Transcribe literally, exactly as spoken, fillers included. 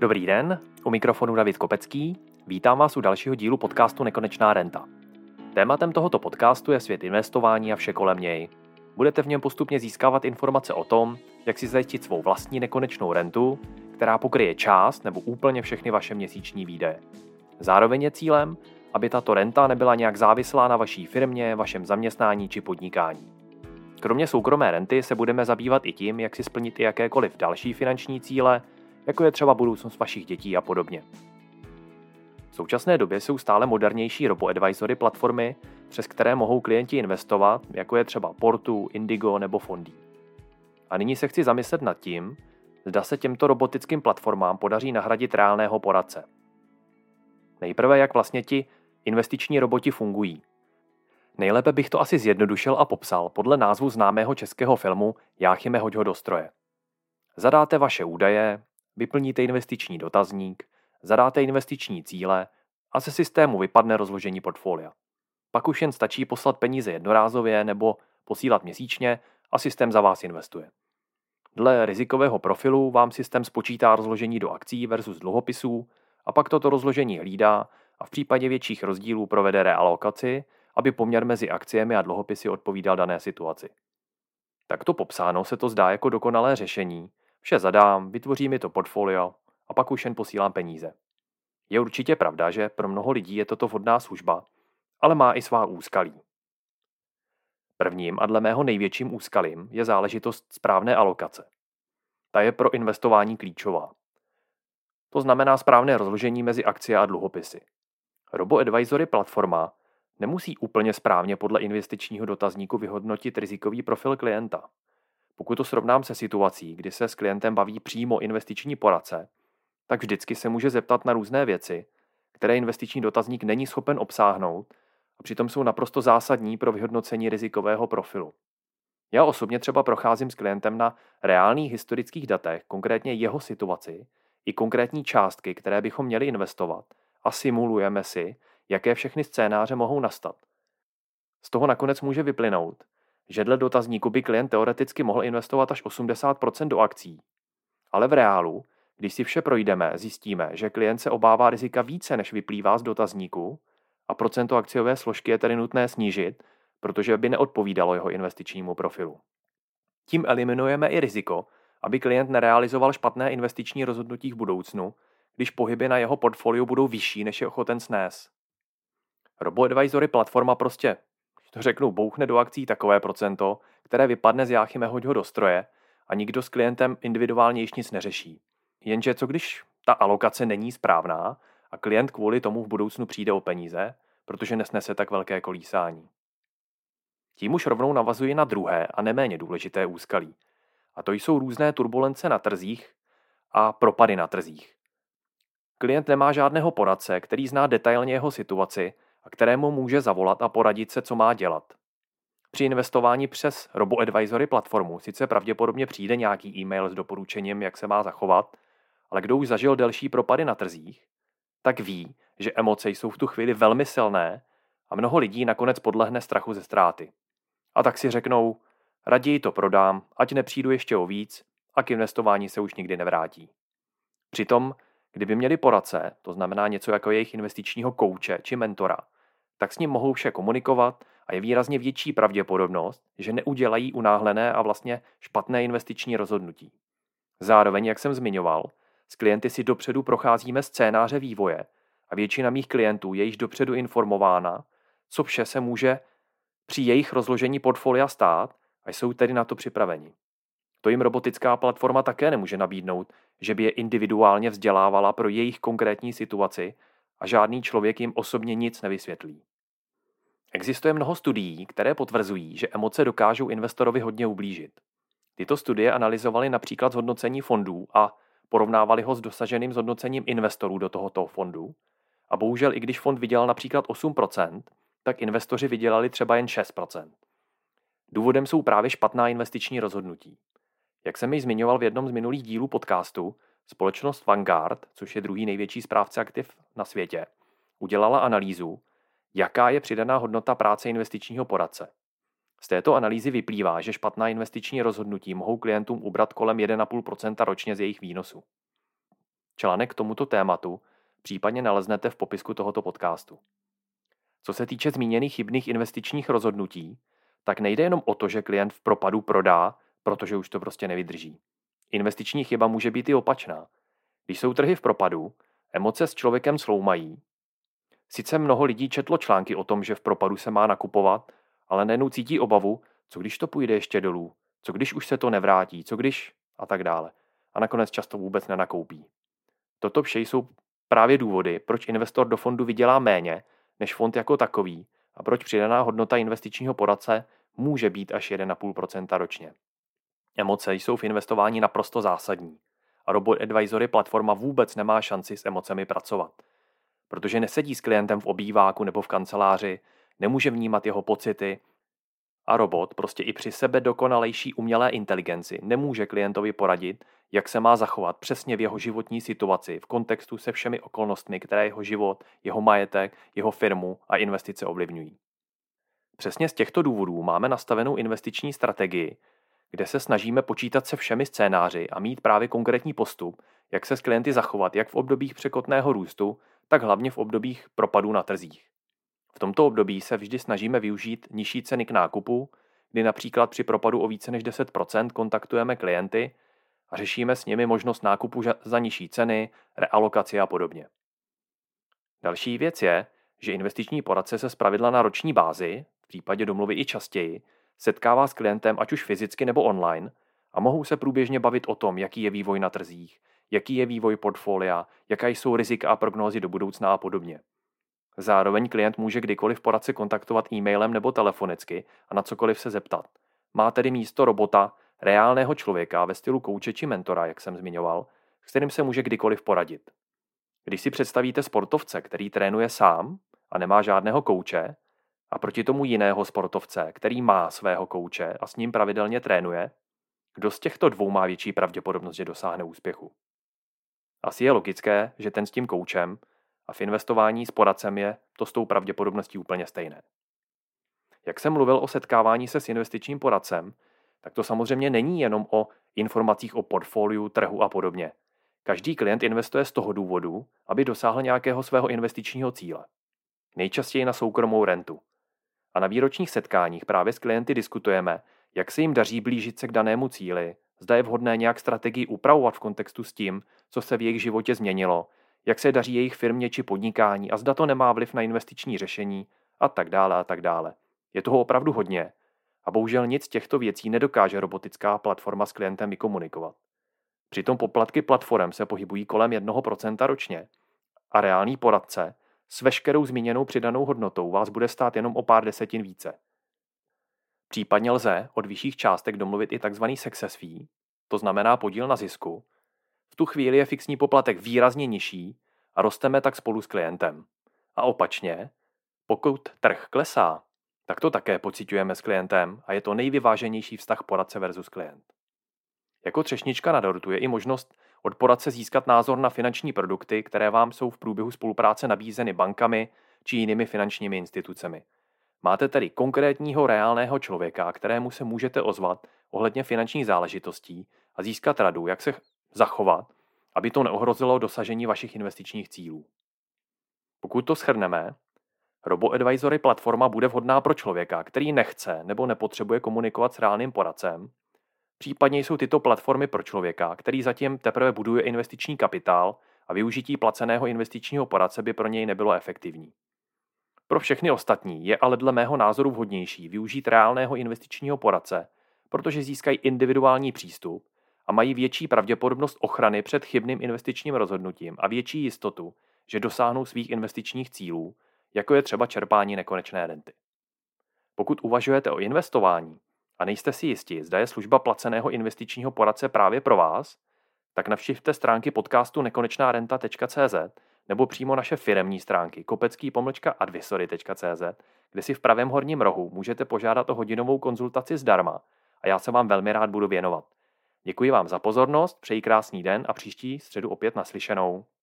Dobrý den, u mikrofonu David Kopecký. Vítám vás u dalšího dílu podcastu Nekonečná renta. Tématem tohoto podcastu je svět investování a vše kolem něj. Budete v něm postupně získávat informace o tom, jak si zajistit svou vlastní nekonečnou rentu, která pokryje část nebo úplně všechny vaše měsíční výdaje. Zároveň je cílem, aby tato renta nebyla nějak závislá na vaší firmě, vašem zaměstnání či podnikání. Kromě soukromé renty se budeme zabývat i tím, jak si splnit i jakékoliv další finanční cíle, jako je třeba budoucnost vašich dětí a podobně. V současné době jsou stále modernější robo-advisory platformy, přes které mohou klienti investovat, jako je třeba Portu, Indigo nebo Fondy. A nyní se chci zamyslet nad tím, zda se těmto robotickým platformám podaří nahradit reálného poradce. Nejprve, jak vlastně ti investiční roboti fungují. Nejlépe bych to asi zjednodušil a popsal podle názvu známého českého filmu Jáchyme, hoď ho do stroje. Zadáte vaše údaje, vyplníte investiční dotazník, zadáte investiční cíle a ze systému vypadne rozložení portfolia. Pak už jen stačí poslat peníze jednorázově nebo posílat měsíčně a systém za vás investuje. Dle rizikového profilu vám systém spočítá rozložení do akcí versus dluhopisů a pak toto rozložení hlídá a v případě větších rozdílů provede realokaci, aby poměr mezi akciemi a dluhopisy odpovídal dané situaci. Takto popsáno se to zdá jako dokonalé řešení. Vše zadám, vytvoří mi to portfolio a pak už jen posílám peníze. Je určitě pravda, že pro mnoho lidí je toto vhodná služba, ale má i svá úskalí. Prvním a dle mého největším úskalím je záležitost správné alokace. Ta je pro investování klíčová. To znamená správné rozložení mezi akcie a dluhopisy. Robo-advisory platforma nemusí úplně správně podle investičního dotazníku vyhodnotit rizikový profil klienta. Pokud to srovnám se situací, kdy se s klientem baví přímo investiční poradce, tak vždycky se může zeptat na různé věci, které investiční dotazník není schopen obsáhnout a přitom jsou naprosto zásadní pro vyhodnocení rizikového profilu. Já osobně třeba procházím s klientem na reálných historických datech, konkrétně jeho situaci, i konkrétní částky, které bychom měli investovat a simulujeme si, jaké všechny scénáře mohou nastat. Z toho nakonec může vyplynout, že dle dotazníku by klient teoreticky mohl investovat až osmdesát procent do akcí. Ale v reálu, když si vše projdeme, zjistíme, že klient se obává rizika více, než vyplývá z dotazníku a procento akciové složky je tedy nutné snížit, protože by neodpovídalo jeho investičnímu profilu. Tím eliminujeme i riziko, aby klient nerealizoval špatné investiční rozhodnutí v budoucnu, když pohyby na jeho portfoliu budou vyšší, než je ochoten snést. Robo-advisory platforma prostě, když to řeknu, bouchne do akcí takové procento, které vypadne z Jáchyme, hoď ho do stroje a nikdo s klientem individuálně již nic neřeší. Jenže co když ta alokace není správná a klient kvůli tomu v budoucnu přijde o peníze, protože nesnese tak velké kolísání. Tím už rovnou navazuji na druhé a neméně důležité úskalí. A to jsou různé turbulence na trzích a propady na trzích. Klient nemá žádného poradce, který zná detailně jeho situaci a kterému může zavolat a poradit se, co má dělat. Při investování přes robo-advisory platformu sice pravděpodobně přijde nějaký e-mail s doporučením, jak se má zachovat, ale kdo už zažil delší propady na trzích, tak ví, že emoce jsou v tu chvíli velmi silné a mnoho lidí nakonec podlehne strachu ze ztráty. A tak si řeknou, raději to prodám, ať nepřijdu ještě o víc a k investování se už nikdy nevrátí. Přitom, kdyby měli poradce, to znamená něco jako jejich investičního kouče či mentora, tak s ním mohou vše komunikovat a je výrazně větší pravděpodobnost, že neudělají unáhlené a vlastně špatné investiční rozhodnutí. Zároveň, jak jsem zmiňoval, s klienty si dopředu procházíme scénáře vývoje a většina mých klientů je již dopředu informována, co vše se může při jejich rozložení portfolia stát a jsou tedy na to připraveni. To jim robotická platforma také nemůže nabídnout, že by je individuálně vzdělávala pro jejich konkrétní situaci a žádný člověk jim osobně nic nevysvětlí. Existuje mnoho studií, které potvrzují, že emoce dokážou investorovi hodně ublížit. Tyto studie analyzovaly například zhodnocení fondů a porovnávaly ho s dosaženým zhodnocením investorů do tohoto fondu. A bohužel, i když fond vydělal například osm procent, tak investoři vydělali třeba jen šest procent. Důvodem jsou právě špatná investiční rozhodnutí. Jak jsem již zmiňoval v jednom z minulých dílů podcastu, společnost Vanguard, což je druhý největší správce aktiv na světě, udělala analýzu, jaká je přidaná hodnota práce investičního poradce. Z této analýzy vyplývá, že špatná investiční rozhodnutí mohou klientům ubrat kolem jedna celá pět procenta ročně z jejich výnosu. Článek k tomuto tématu případně naleznete v popisku tohoto podcastu. Co se týče zmíněných chybných investičních rozhodnutí, tak nejde jenom o to, že klient v propadu prodá, protože už to prostě nevydrží. Investiční chyba může být i opačná. Když jsou trhy v propadu, emoce s člověkem sloumají. Sice mnoho lidí četlo články o tom, že v propadu se má nakupovat, ale najednou cítí obavu, co když to půjde ještě dolů, co když už se to nevrátí, co když a tak dále. A nakonec často vůbec nenakoupí. Toto vše jsou právě důvody, proč investor do fondu vydělá méně než fond jako takový a proč přidaná hodnota investičního poradce může být až jedna celá pět procenta ročně. Emoce jsou v investování naprosto zásadní a RoboAdvisor platforma vůbec nemá šanci s emocemi pracovat, protože nesedí s klientem v obýváku nebo v kanceláři, nemůže vnímat jeho pocity a robot prostě i při sebe dokonalejší umělé inteligenci nemůže klientovi poradit, jak se má zachovat přesně v jeho životní situaci v kontextu se všemi okolnostmi, které jeho život, jeho majetek, jeho firmu a investice ovlivňují. Přesně z těchto důvodů máme nastavenou investiční strategii, kde se snažíme počítat se všemi scénáři a mít právě konkrétní postup, jak se s klienty zachovat jak v obdobích překotného růstu, tak hlavně v obdobích propadů na trzích. V tomto období se vždy snažíme využít nižší ceny k nákupu, kdy například při propadu o více než deset procent kontaktujeme klienty a řešíme s nimi možnost nákupu za nižší ceny, realokaci a podobně. Další věc je, že investiční poradce se zpravidla na roční bázi, v případě domluvy i častěji, setkává s klientem ať už fyzicky nebo online a mohou se průběžně bavit o tom, jaký je vývoj na trzích, jaký je vývoj portfolia, jaká jsou rizika a prognózy do budoucna a podobně. Zároveň klient může kdykoliv poradce kontaktovat e-mailem nebo telefonicky a na cokoliv se zeptat. Má tedy místo robota, reálného člověka ve stylu kouče či mentora, jak jsem zmiňoval, s kterým se může kdykoliv poradit. Když si představíte sportovce, který trénuje sám a nemá žádného kouče, a proti tomu jiného sportovce, který má svého kouče a s ním pravidelně trénuje, kdo z těchto dvou má větší pravděpodobnost, že dosáhne úspěchu? Asi je logické, že ten s tím koučem, a v investování s poradcem je to s tou pravděpodobností úplně stejné. Jak jsem mluvil o setkávání se s investičním poradcem, tak to samozřejmě není jenom o informacích o portfoliu, trhu a podobně. Každý klient investuje z toho důvodu, aby dosáhl nějakého svého investičního cíle. Nejčastěji na soukromou rentu. A na výročních setkáních právě s klienty diskutujeme, jak se jim daří blížit se k danému cíli, zda je vhodné nějak strategii upravovat v kontextu s tím, co se v jejich životě změnilo, jak se daří jejich firmě či podnikání a zda to nemá vliv na investiční řešení a tak dále a tak dále. Je toho opravdu hodně a bohužel nic z těchto věcí nedokáže robotická platforma s klientem vykomunikovat. Přitom poplatky platform se pohybují kolem jednoho procenta ročně a reálný poradce s veškerou zmíněnou přidanou hodnotou vás bude stát jenom o pár desetin více. Případně lze od vyšších částek domluvit i tzv. Success fee, to znamená podíl na zisku. V tu chvíli je fixní poplatek výrazně nižší a rosteme tak spolu s klientem. A opačně, pokud trh klesá, tak to také pociťujeme s klientem a je to nejvyváženější vztah poradce versus klient. Jako třešnička na dortu je i možnost od poradce získat názor na finanční produkty, které vám jsou v průběhu spolupráce nabízeny bankami či jinými finančními institucemi. Máte tedy konkrétního reálného člověka, kterému se můžete ozvat ohledně finančních záležitostí a získat radu, jak se zachovat, aby to neohrozilo dosažení vašich investičních cílů. Pokud to shrneme, RoboAdvisor platforma bude vhodná pro člověka, který nechce nebo nepotřebuje komunikovat s reálným poradcem. Případně jsou tyto platformy pro člověka, který zatím teprve buduje investiční kapitál a využití placeného investičního poradce by pro něj nebylo efektivní. Pro všechny ostatní je ale dle mého názoru vhodnější využít reálného investičního poradce, protože získají individuální přístup a mají větší pravděpodobnost ochrany před chybným investičním rozhodnutím a větší jistotu, že dosáhnou svých investičních cílů, jako je třeba čerpání nekonečné renty. Pokud uvažujete o investování a nejste si jisti, zda je služba placeného investičního poradce právě pro vás, tak navštivte stránky podcastu nekonečná renta tečka cé zet nebo přímo naše firemní stránky kopecký pomlčka advisory tečka cé zet, kde si v pravém horním rohu můžete požádat o hodinovou konzultaci zdarma a já se vám velmi rád budu věnovat. Děkuji vám za pozornost, přeji krásný den a příští středu opět naslyšenou.